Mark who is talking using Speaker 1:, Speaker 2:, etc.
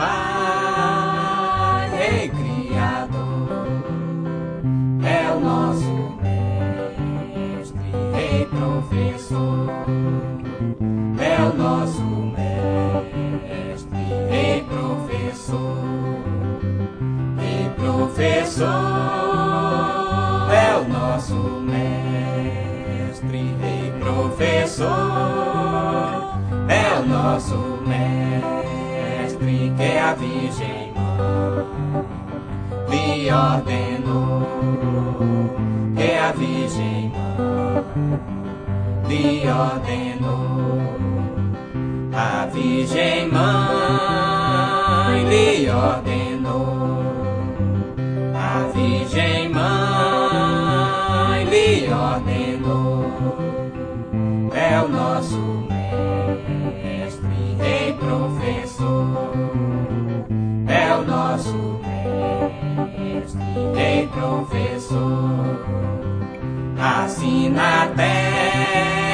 Speaker 1: Pai, Rei Criador, é o nosso mestre, Rei Professor, é o nosso mestre, Rei Professor, Rei Professor, é o nosso mestre, Rei Professor, é o nosso mestre, que a Virgem Mãe lhe ordenou, que a Virgem Mãe lhe ordenou, a Virgem Mãe lhe ordenou, a Virgem Mãe lhe ordenou, é o nosso mestre, Rei Professor, é o nosso mestre, Rei Professor, assim na terra